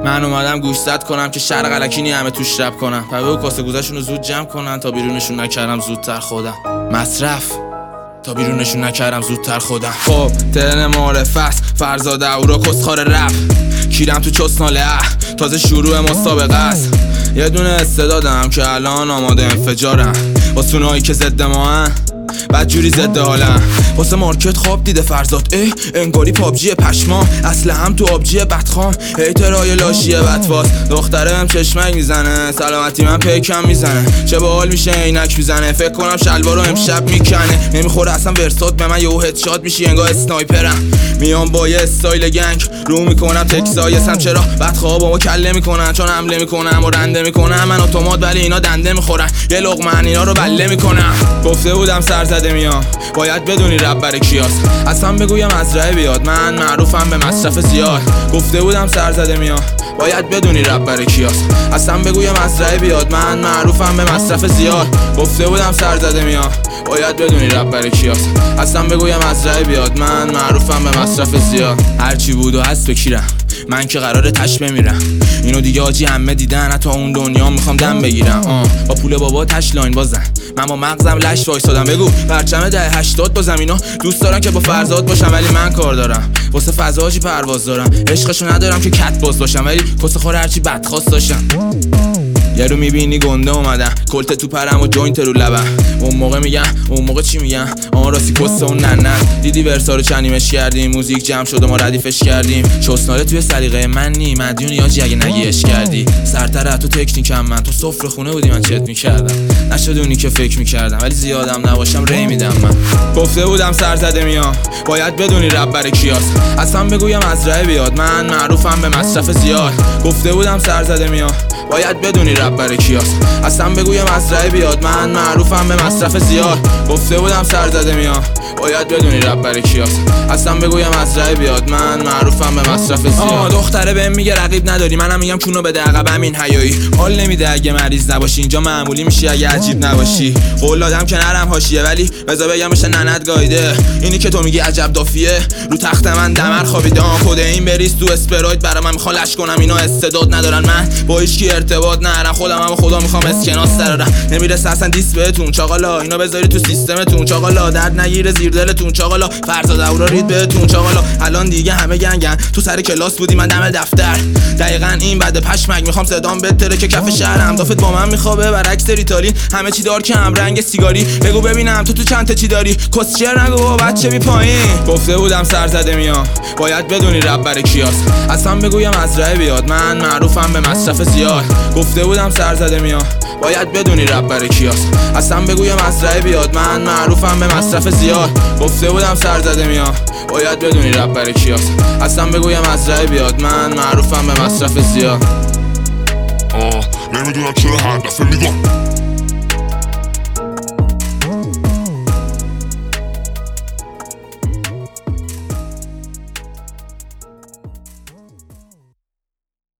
من اومدم گوشزد کنم که شرق الکی همه توش رپ کنم. پبه و کاسه گوزشون رو زود جمع کنن تا بیرونشون نکردم زودتر خودم. مصرف تا بیرونشون نکردم زودتر خودم. خب ترن معارف است، فرزاد اورا کسخار رپ، کیرم تو چسناله تازه شروع مسابقه است. یه دونه استعدادم که الان آماده انفجارم، واسه اونایی که ضد ما هن بدجوری ضد حالم. واسه مارکت خواب دیده فرزاد انگاری پابجی پشما، اصلا هم تو آبجی بدخام، هیترهای لاشیه بدفاز. دختره هم چشمک میزنه، سلامتی من پیکم میزنه، چه باحال میشه عینک میزنه، فکر کنم شلوارو امشب میکنه. نمیخوره اصلا ورسات به من، یهو هدشات میشی انگار اسنایپرم. میام با یه استایل گنگ رو میکنم تکسایسم، چرا بدخواب با ما کله میکنن چون حمله میکنم و رنده میکنم. من اتومات ولی اینا دنده میخورن، یه لقمه اینا رو بله میکنم. گفته بودم سر زده میام، باید بدونی رب برای کیاست. اصلا بگویم از راه بیاد، من معروفم به مصرف زیاد. گفته بودم سر زده میام، باید بدونی رب برای کیاست. اصلا بگویم از راه بیاد، من معروفم به مصرف زیاد. گفته بودم سر زده میام، باید بدونی رب برای کیاست. اصلا بگویم از راه بیاد، من معروفم به مصرف زیاد. هرچی بود و هست بکیرم، من که قراره تش بمیرم. اینو دیگه آجی همه دیدن، حتی اون دنیا میخوام دم بگیرم. با پول بابا تش لاین بازن، من با مغزم لش وایسادم. بگو پرچم ده 80 بازم، اینا دوست دارن که با فرزاد باشم ولی من کار دارم، واسه فضاجی پرواز دارم. عشقشو ندارم که کت باز باشم ولی کس خور هرچی بدخواست داشتم. یه رو میبینی گنده اومدن، کلت تو پرم و جوینت رو لبم. اون موقع میگم اون موقع چی میگم، راستی کس اون نه دیدی ورسا رو چنیمش کردیم، موزیک جمع شد و ما ردیفش کردیم. چسناله توی سلیقه من نی مدیون یاجی اگه نگیش کردی. سرتر تو تکنیکم من، تو سفره خونه بودی من چت میکردم. نشدونی که فکر میکردم ولی زیادم نباشم ری میدم. من گفته بودم سر زده میام، باید بدونی رب برای کیاست. اصلا بگویم از راه بیاد، من معروفم به مصرف زیاد. گفته بودم سر زده میام، باید بدونی رب برای کیاست. اصلا بگویم از راه بیاد، من معروفم به مصرف زیاد. گفته بودم سر زده میام، باید بدونی رب برای کیاست. اصلا بگویم از راه بیاد، من معروفم به مصرف زیاد. دختره بهم میگه رقیب نداری، منم میگم چونو بده عقب همین حیایی. حال نمیده اگه مریض نباشی، اینجا معمولی میشی اگه عجیب نباشی. قول دادم که نرم حاشیه ولی بذار بگم میشه ننت گایده. اینی که تو میگی عجب دافیه، رو تخت من دمر خوابیده. کد این بریز تو اسپراید برای من میخوام لش کنم. اینا استعداد ندارن، من با هیچ کی ارتباط ندارم. خودم هم خدا میخوام اسکناس درارم. نمیرسه اصلا دیس بهتون چاقالا، اینا بذاری تو سیستمتون چاقالا. درد نگیره زیر دلتون چاقالا، فرزاد اورا رید بهتون چاقالا. الان دیگه همه گنگن، تو سر کلاس بودی من دم دفتر. دقیقاً این بعد پشمک میخوام صدام بتره که کف شهرم. دافت با من میخوابه برعکس ریتالین، همه چی دار که هم رنگ سیگاری. بگو ببینم تو چند تا چی داری، کسچر نگو بچه بی پایین. گفته بودم سر زده میام، باید بدونی رب برای کیاست. اصلا بگویم از راه بیاد، من معروفم به مصرف زیاد. گفته بودم سر زده میام، باید بدونی رب برای کیاست. اصلا بگویم از راه بیاد، من معروفم به مصرف زیاد. گفته بودم سر زده میام، باید بدونی رب برای کیاست. اصلا بگویم از راه بیاد، من معروفم به مصرف زیاد. نمیدونم چرا هر دفعه میگم